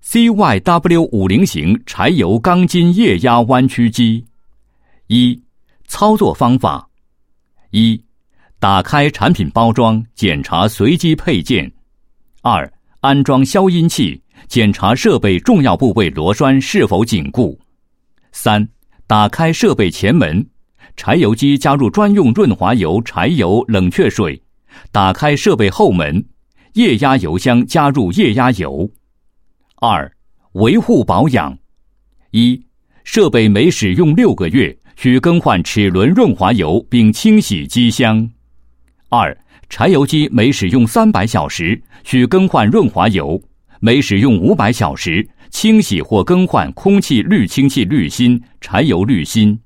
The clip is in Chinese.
CYW50型柴油钢筋液压弯曲机。一、操作方法：一、打开产品包装，检查随机配件；二、安装消音器，检查设备重要部位螺栓是否紧固；三、打开设备前门，柴油机加入专用润滑油、柴油、冷却水；打开设备后门，液压油箱加入液压油。二、维护保养：一、设备每使用6个月，需更换齿轮润滑油并清洗机箱。二、柴油机每使用300小时，需更换润滑油；每使用500小时，清洗或更换空气滤清器滤芯、柴油滤芯。